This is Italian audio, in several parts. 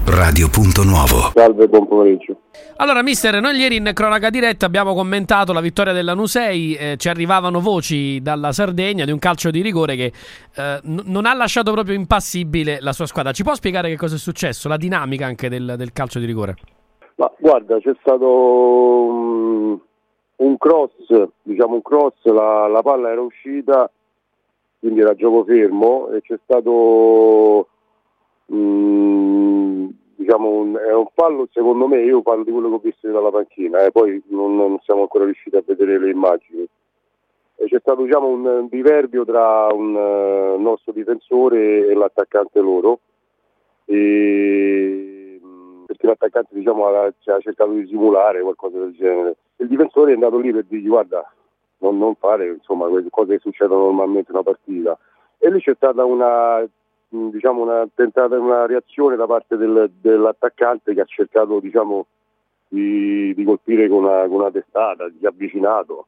Radio.Nuovo. Salve, buon pomeriggio. Allora, mister, noi ieri in cronaca diretta abbiamo commentato la vittoria della Lanusei. Ci arrivavano voci dalla Sardegna di un calcio di rigore che non ha lasciato proprio impassibile la sua squadra. Ci può spiegare che cosa è successo? La dinamica anche del calcio di rigore? Ma guarda, c'è stato un cross, la palla era uscita, quindi era gioco fermo, e c'è stato è un fallo, secondo me. Io parlo di quello che ho visto dalla panchina, poi non siamo ancora riusciti a vedere le immagini. E c'è stato un diverbio tra un nostro difensore e l'attaccante loro, perché l'attaccante ha cercato di simulare qualcosa del genere. Il difensore è andato lì per dirgli: guarda, non fare quelle cose che succedono normalmente in una partita. E lì c'è stata una tentata, una reazione da parte dell'attaccante, che ha cercato di colpire con una testata, si è avvicinato.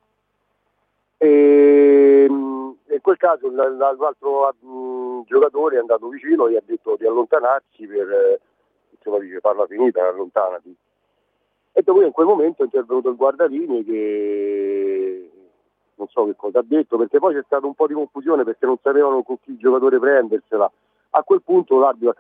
E in quel caso l'altro giocatore è andato vicino e gli ha detto di allontanarsi dice: parla finita, allontanati. E dopo in quel momento è intervenuto il guardalinee, che non so che cosa ha detto, perché poi c'è stato un po' di confusione perché non sapevano con chi giocatore prendersela. A quel punto l'arbitro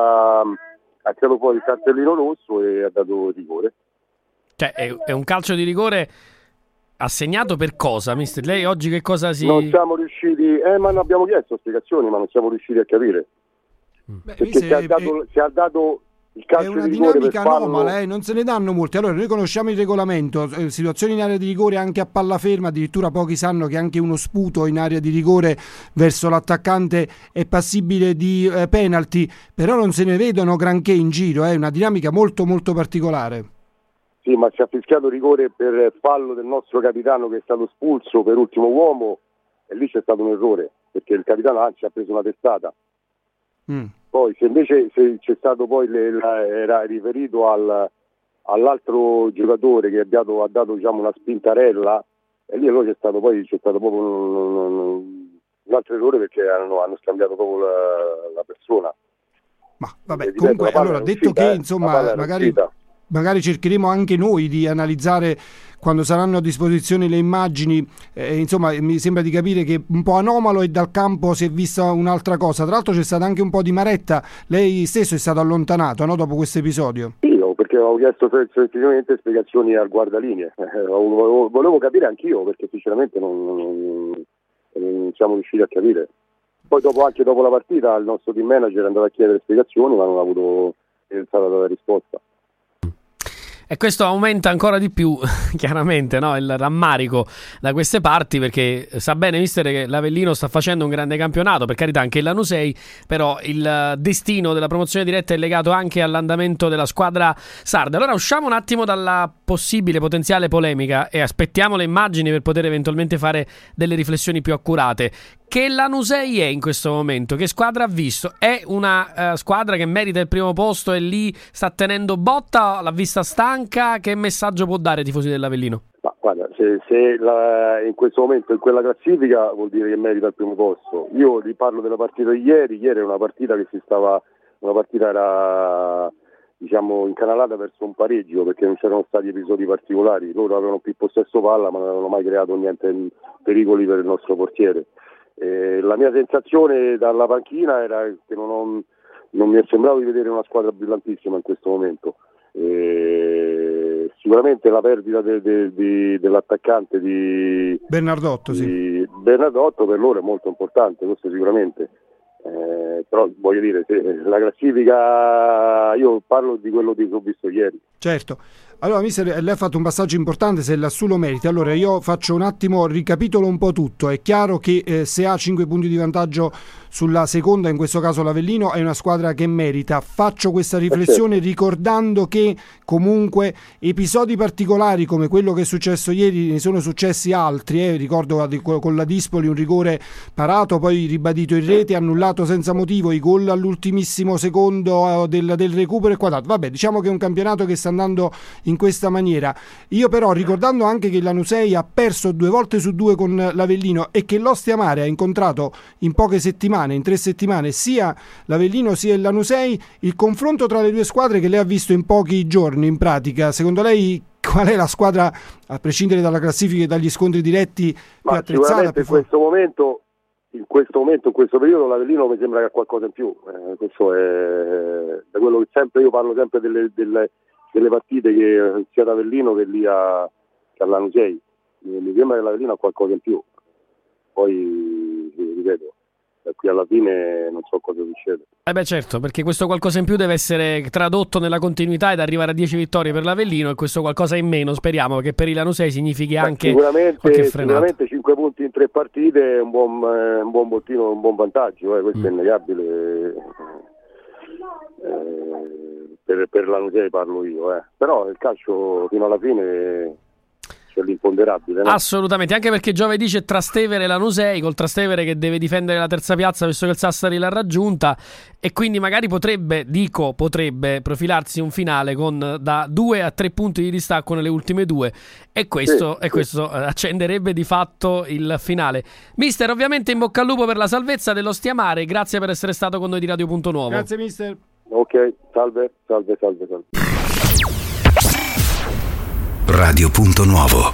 ha tirato fuori il cartellino rosso e ha dato rigore. Cioè è un calcio di rigore assegnato per cosa, mister? Lei oggi che cosa si... Non siamo riusciti, ma non abbiamo chiesto spiegazioni, ma non siamo riusciti a capire. Perché si è dato il calcio è una di rigore dinamica per farlo... anomala, non se ne danno molti. Allora, noi conosciamo il regolamento, situazioni in area di rigore anche a palla ferma, addirittura pochi sanno che anche uno sputo in area di rigore verso l'attaccante è passibile di penalty, però non se ne vedono granché in giro, è una dinamica molto molto particolare. Sì, ma si è fischiato rigore per fallo del nostro capitano, che è stato espulso per ultimo uomo, e lì c'è stato un errore, perché il capitano anzi ha preso una testata. Poi se invece c'è stato poi era riferito all'altro giocatore che ha dato una spintarella, e lì allora c'è stato proprio un altro errore, perché hanno scambiato proprio la persona. Ma vabbè, comunque, allora, detto che insomma magari cercheremo anche noi di analizzare quando saranno a disposizione le immagini, mi sembra di capire che un po' anomalo, e dal campo si è vista un'altra cosa. Tra l'altro c'è stata anche un po' di maretta, lei stesso è stato allontanato, no, dopo questo episodio? Io, perché avevo chiesto semplicemente spiegazioni al guardalinee, volevo capire anch'io, perché sinceramente non siamo riusciti a capire. Poi anche dopo la partita il nostro team manager è andato a chiedere spiegazioni, ma non ha avuto la risposta. E questo aumenta ancora di più, chiaramente, no? Il rammarico da queste parti, perché sa bene, mister, che l'Avellino sta facendo un grande campionato, per carità anche il Lanusei, però il destino della promozione diretta è legato anche all'andamento della squadra sarda. Allora usciamo un attimo dalla potenziale polemica e aspettiamo le immagini per poter eventualmente fare delle riflessioni più accurate. Che Lanusei è in questo momento? Che squadra ha visto? È una squadra che merita il primo posto e lì sta tenendo botta? L'ha vista stanca? Che messaggio può dare ai tifosi dell'Avellino? Ma guarda, se in questo momento in quella classifica vuol dire che merita il primo posto. Io riparlo della partita di ieri. Ieri era una partita era incanalata verso un pareggio, perché non c'erano stati episodi particolari. Loro avevano più possesso palla, ma non avevano mai creato niente pericoli per il nostro portiere. La mia sensazione dalla panchina era che non mi è sembrato di vedere una squadra brillantissima in questo momento. Sicuramente la perdita dell'attaccante di Bernardotto per loro è molto importante, questo sicuramente. Però voglio dire, la classifica, io parlo di quello che ho visto ieri. Certo. Allora, mister, lei ha fatto un passaggio importante, se l'Assu lo merita. Allora io faccio un attimo, ricapitolo un po' tutto. È chiaro che se ha 5 punti di vantaggio sulla seconda, in questo caso l'Avellino, è una squadra che merita. Faccio questa riflessione ricordando che comunque episodi particolari come quello che è successo ieri, ne sono successi altri. Ricordo con la Dispoli un rigore parato, poi ribadito in rete, annullato senza motivo. decisivo, i gol all'ultimissimo secondo del recupero e quant'altro. Vabbè, diciamo che è un campionato che sta andando in questa maniera. Io però, ricordando anche che l'Anusei ha perso 2 volte su 2 con l'Avellino e che l'Ostia Mare ha incontrato in poche settimane, in 3 settimane, sia l'Avellino sia il Lanusei, il confronto tra le due squadre che lei ha visto in pochi giorni in pratica, secondo lei qual è la squadra, a prescindere dalla classifica e dagli scontri diretti, più attrezzata? In questo momento, in questo periodo, l'Avellino mi sembra che ha qualcosa in più. Questo è da quello che sempre io parlo sempre delle partite che sia ad Avellino che lì che all'Anusei. Mi sembra che l'Avellino ha qualcosa in più. Poi ripeto, da qui alla fine non so cosa succede. Certo, perché questo qualcosa in più deve essere tradotto nella continuità ed arrivare a 10 vittorie per l'Avellino, e questo qualcosa in meno speriamo che per il Lanusei significhi anche qualche frenata. Sicuramente 5 punti in 3 partite è un buon bottino, un buon vantaggio, questo è innegabile. Per l'Anusei parlo io, però il calcio fino alla fine c'è l'imponderabile, no? Assolutamente, anche perché giovedì c'è Trastevere Lanusei, col Trastevere che deve difendere la terza piazza visto che il Sassari l'ha raggiunta, e quindi magari potrebbe profilarsi un finale con da 2 a 3 punti di distacco nelle ultime 2, e questo accenderebbe di fatto il finale. Mister, ovviamente in bocca al lupo per la salvezza dell'Ostia Mare, grazie per essere stato con noi di Radio Punto Nuovo. Grazie mister. Ok, salve. Radio Punto Nuovo.